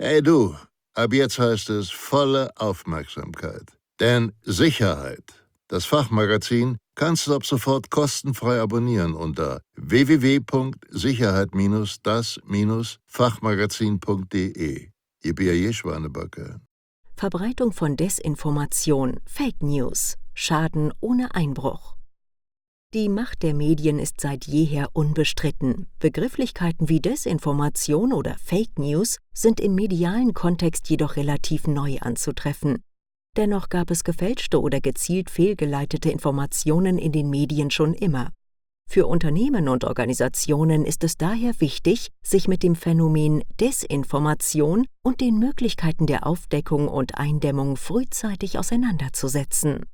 Hey du, ab jetzt heißt es volle Aufmerksamkeit. Denn Sicherheit, das Fachmagazin, kannst du ab sofort kostenfrei abonnieren unter www.sicherheit-das-fachmagazin.de. Ihr B.A.J. Schwanebacke. Verbreitung von Desinformation, Fake News, Schaden ohne Einbruch. Die Macht der Medien ist seit jeher unbestritten. Begrifflichkeiten wie Desinformation oder Fake News sind im medialen Kontext jedoch relativ neu anzutreffen. Dennoch gab es gefälschte oder gezielt fehlgeleitete Informationen in den Medien schon immer. Für Unternehmen und Organisationen ist es daher wichtig, sich mit dem Phänomen Desinformation und den Möglichkeiten der Aufdeckung und Eindämmung frühzeitig auseinanderzusetzen.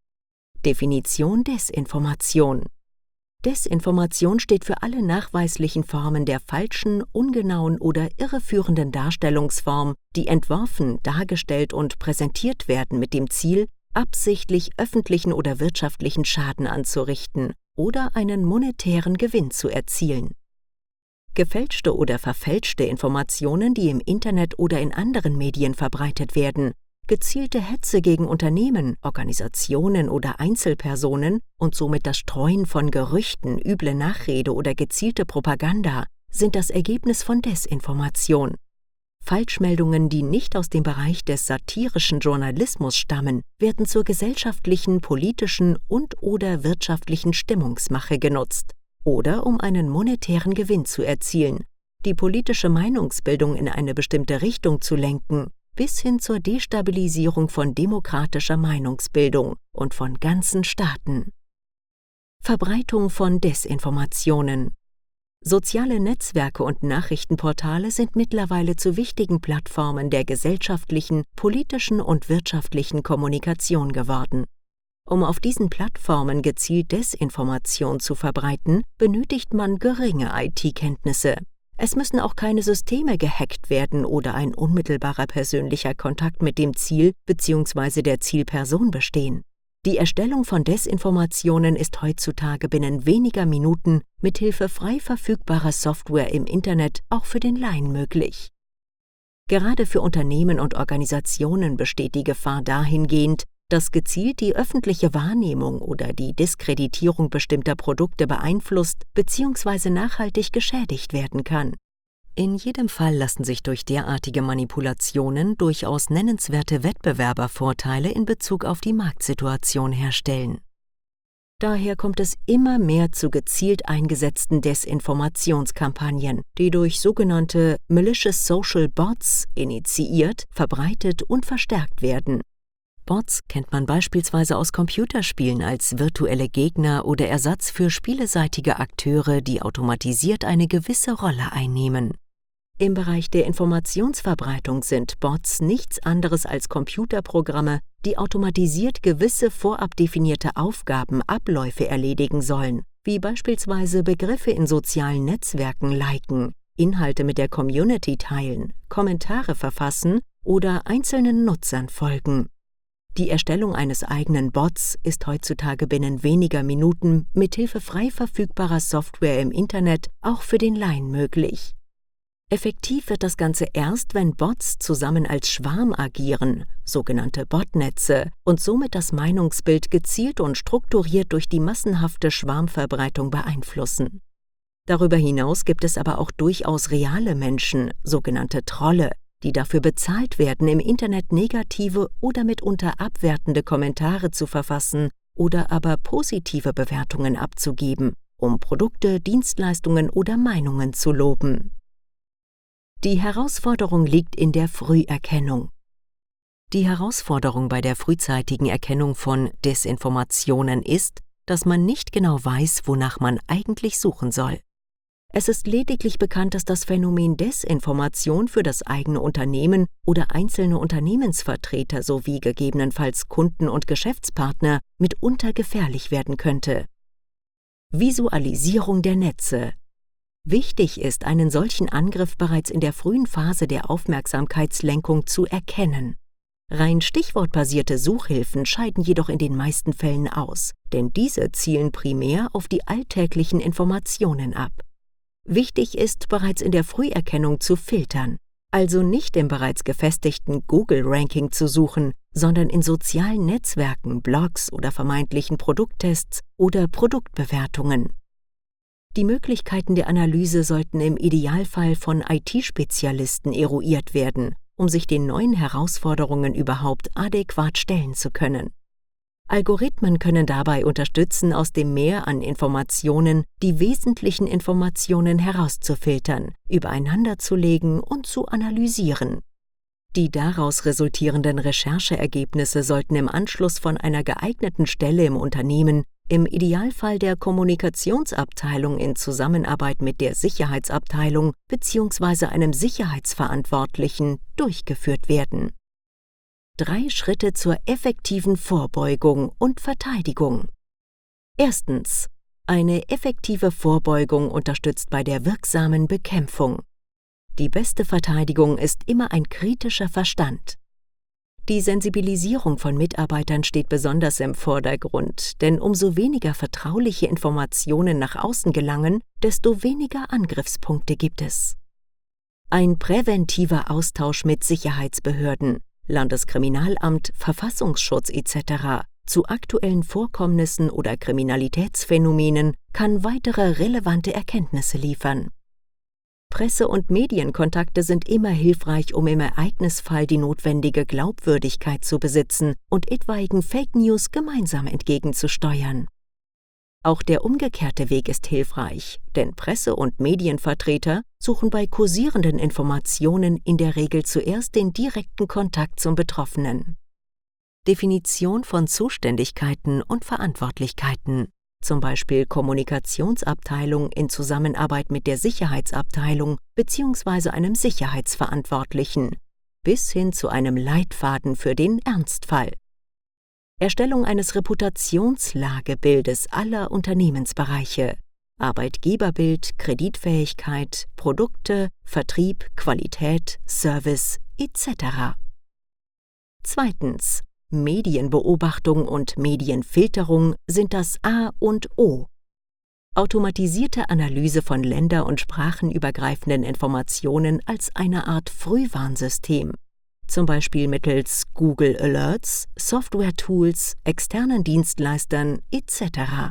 Definition Desinformation. Desinformation steht für alle nachweislichen Formen der falschen, ungenauen oder irreführenden Darstellungsform, die entworfen, dargestellt und präsentiert werden mit dem Ziel, absichtlich öffentlichen oder wirtschaftlichen Schaden anzurichten oder einen monetären Gewinn zu erzielen. Gefälschte oder verfälschte Informationen, die im Internet oder in anderen Medien verbreitet werden, gezielte Hetze gegen Unternehmen, Organisationen oder Einzelpersonen und somit das Streuen von Gerüchten, üble Nachrede oder gezielte Propaganda sind das Ergebnis von Desinformation. Falschmeldungen, die nicht aus dem Bereich des satirischen Journalismus stammen, werden zur gesellschaftlichen, politischen und/oder wirtschaftlichen Stimmungsmache genutzt oder um einen monetären Gewinn zu erzielen, die politische Meinungsbildung in eine bestimmte Richtung zu lenken, bis hin zur Destabilisierung von demokratischer Meinungsbildung und von ganzen Staaten. Verbreitung von Desinformationen. Soziale Netzwerke und Nachrichtenportale sind mittlerweile zu wichtigen Plattformen der gesellschaftlichen, politischen und wirtschaftlichen Kommunikation geworden. Um auf diesen Plattformen gezielt Desinformation zu verbreiten, benötigt man geringe IT-Kenntnisse. Es müssen auch keine Systeme gehackt werden oder ein unmittelbarer persönlicher Kontakt mit dem Ziel bzw. der Zielperson bestehen. Die Erstellung von Desinformationen ist heutzutage binnen weniger Minuten mithilfe frei verfügbarer Software im Internet auch für den Laien möglich. Gerade für Unternehmen und Organisationen besteht die Gefahr dahingehend, dass gezielt die öffentliche Wahrnehmung oder die Diskreditierung bestimmter Produkte beeinflusst bzw. nachhaltig geschädigt werden kann. In jedem Fall lassen sich durch derartige Manipulationen durchaus nennenswerte Wettbewerbervorteile in Bezug auf die Marktsituation herstellen. Daher kommt es immer mehr zu gezielt eingesetzten Desinformationskampagnen, die durch sogenannte Malicious Social Bots initiiert, verbreitet und verstärkt werden. Bots kennt man beispielsweise aus Computerspielen als virtuelle Gegner oder Ersatz für spieleseitige Akteure, die automatisiert eine gewisse Rolle einnehmen. Im Bereich der Informationsverbreitung sind Bots nichts anderes als Computerprogramme, die automatisiert gewisse vorab definierte Aufgaben, Abläufe erledigen sollen, wie beispielsweise Begriffe in sozialen Netzwerken liken, Inhalte mit der Community teilen, Kommentare verfassen oder einzelnen Nutzern folgen. Die Erstellung eines eigenen Bots ist heutzutage binnen weniger Minuten mithilfe frei verfügbarer Software im Internet auch für den Laien möglich. Effektiv wird das Ganze erst, wenn Bots zusammen als Schwarm agieren, sogenannte Botnetze, und somit das Meinungsbild gezielt und strukturiert durch die massenhafte Schwarmverbreitung beeinflussen. Darüber hinaus gibt es aber auch durchaus reale Menschen, sogenannte Trolle, die dafür bezahlt werden, im Internet negative oder mitunter abwertende Kommentare zu verfassen oder aber positive Bewertungen abzugeben, um Produkte, Dienstleistungen oder Meinungen zu loben. Die Herausforderung liegt in der Früherkennung. Die Herausforderung bei der frühzeitigen Erkennung von Desinformationen ist, dass man nicht genau weiß, wonach man eigentlich suchen soll. Es ist lediglich bekannt, dass das Phänomen Desinformation für das eigene Unternehmen oder einzelne Unternehmensvertreter sowie gegebenenfalls Kunden und Geschäftspartner mitunter gefährlich werden könnte. Visualisierung der Netze. Wichtig ist, einen solchen Angriff bereits in der frühen Phase der Aufmerksamkeitslenkung zu erkennen. Rein stichwortbasierte Suchhilfen scheiden jedoch in den meisten Fällen aus, denn diese zielen primär auf die alltäglichen Informationen ab. Wichtig ist, bereits in der Früherkennung zu filtern. Also nicht im bereits gefestigten Google-Ranking zu suchen, sondern in sozialen Netzwerken, Blogs oder vermeintlichen Produkttests oder Produktbewertungen. Die Möglichkeiten der Analyse sollten im Idealfall von IT-Spezialisten eruiert werden, um sich den neuen Herausforderungen überhaupt adäquat stellen zu können. Algorithmen können dabei unterstützen, aus dem Meer an Informationen die wesentlichen Informationen herauszufiltern, übereinander zu legen und zu analysieren. Die daraus resultierenden Rechercheergebnisse sollten im Anschluss von einer geeigneten Stelle im Unternehmen, im Idealfall der Kommunikationsabteilung in Zusammenarbeit mit der Sicherheitsabteilung bzw. einem Sicherheitsverantwortlichen, durchgeführt werden. 3 Schritte zur effektiven Vorbeugung und Verteidigung. Erstens. Eine effektive Vorbeugung unterstützt bei der wirksamen Bekämpfung. Die beste Verteidigung ist immer ein kritischer Verstand. Die Sensibilisierung von Mitarbeitern steht besonders im Vordergrund, denn umso weniger vertrauliche Informationen nach außen gelangen, desto weniger Angriffspunkte gibt es. Ein präventiver Austausch mit Sicherheitsbehörden, Landeskriminalamt, Verfassungsschutz etc. zu aktuellen Vorkommnissen oder Kriminalitätsphänomenen kann weitere relevante Erkenntnisse liefern. Presse- und Medienkontakte sind immer hilfreich, um im Ereignisfall die notwendige Glaubwürdigkeit zu besitzen und etwaigen Fake News gemeinsam entgegenzusteuern. Auch der umgekehrte Weg ist hilfreich, denn Presse- und Medienvertreter suchen bei kursierenden Informationen in der Regel zuerst den direkten Kontakt zum Betroffenen. Definition von Zuständigkeiten und Verantwortlichkeiten, zum Beispiel Kommunikationsabteilung in Zusammenarbeit mit der Sicherheitsabteilung bzw. einem Sicherheitsverantwortlichen, bis hin zu einem Leitfaden für den Ernstfall. Erstellung eines Reputationslagebildes aller Unternehmensbereiche, Arbeitgeberbild, Kreditfähigkeit, Produkte, Vertrieb, Qualität, Service etc. Zweitens. Medienbeobachtung und Medienfilterung sind das A und O. Automatisierte Analyse von länder- und sprachenübergreifenden Informationen als eine Art Frühwarnsystem, zum Beispiel mittels Google Alerts, Software-Tools, externen Dienstleistern etc.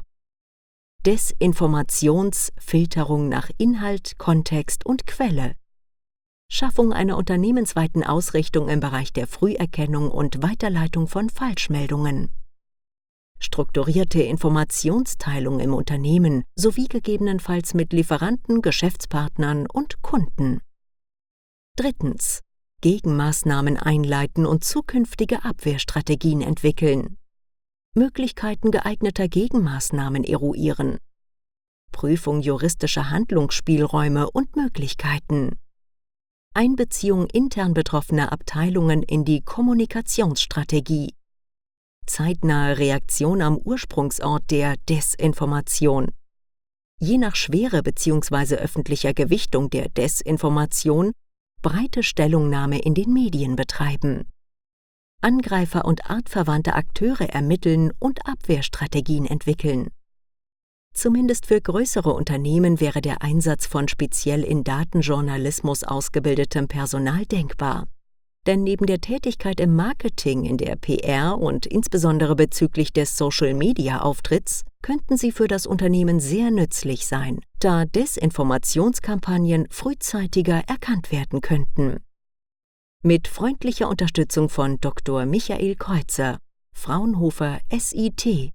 Desinformationsfilterung nach Inhalt, Kontext und Quelle. Schaffung einer unternehmensweiten Ausrichtung im Bereich der Früherkennung und Weiterleitung von Falschmeldungen. Strukturierte Informationsteilung im Unternehmen sowie gegebenenfalls mit Lieferanten, Geschäftspartnern und Kunden. Drittens. Gegenmaßnahmen einleiten und zukünftige Abwehrstrategien entwickeln. Möglichkeiten geeigneter Gegenmaßnahmen eruieren. Prüfung juristischer Handlungsspielräume und Möglichkeiten. Einbeziehung intern betroffener Abteilungen in die Kommunikationsstrategie. Zeitnahe Reaktion am Ursprungsort der Desinformation. Je nach Schwere bzw. öffentlicher Gewichtung der Desinformation breite Stellungnahme in den Medien betreiben. Angreifer und artverwandte Akteure ermitteln und Abwehrstrategien entwickeln. Zumindest für größere Unternehmen wäre der Einsatz von speziell in Datenjournalismus ausgebildetem Personal denkbar. Denn neben der Tätigkeit im Marketing, in der PR und insbesondere bezüglich des Social-Media-Auftritts könnten sie für das Unternehmen sehr nützlich sein, da Desinformationskampagnen frühzeitiger erkannt werden könnten. Mit freundlicher Unterstützung von Dr. Michael Kreuzer, Fraunhofer SIT,